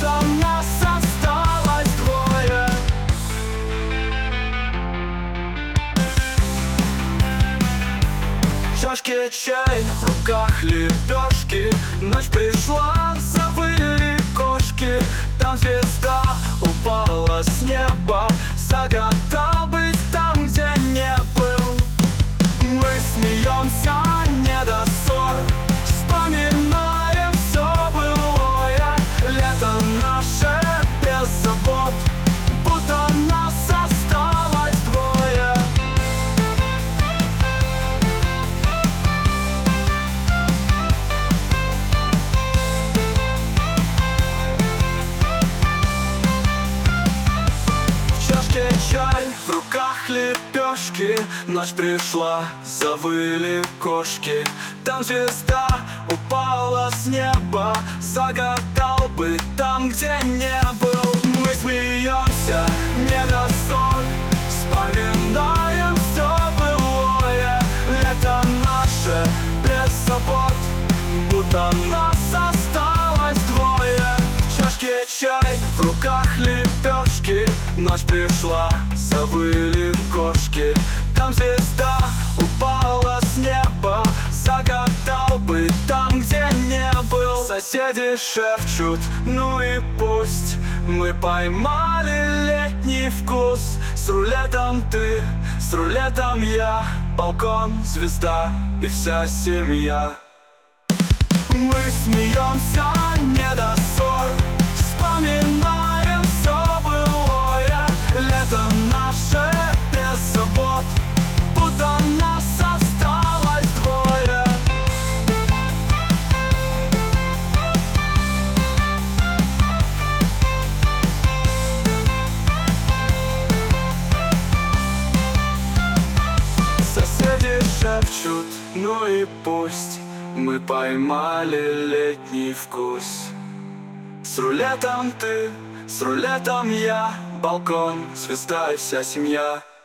будто нас осталось двое. В чашке чай, в руках лепешки. Ночь пришла, завыли кошки. Там звезда упала с неба. Загадал быть там, где не был. Мы смеемся, не до ссор, вспоминаем все былое. Лето наше без забот, будто нас осталось двое. В чашке чай, в руках лепешки. Ночь пришла, завыли кошки. Там звезда упала с неба. Загадал быть там, где не был. Мы смеемся, не до ссор, вспоминаем все былое. Лето наше без забот, будто нас осталось двое. В чашке чай, в руках лепешки. Ночь пришла, завыли кошки. Там звезда упала с неба. Загадал быть там, где не был. Соседи шепчут, ну и пусть. Мы поймали летний вкус. С рулетом ты, с рулетом я. Балкон, звезда и вся семья. Мы смеемся, не до ссор, вспоминаем все былое. Лето наше без забот, будто нас осталось двое. Соседи шепчут, ну и пусть. Мы поймали летний вкус. С рулетом ты, с рулетом я. Балкон, звезда и вся семья.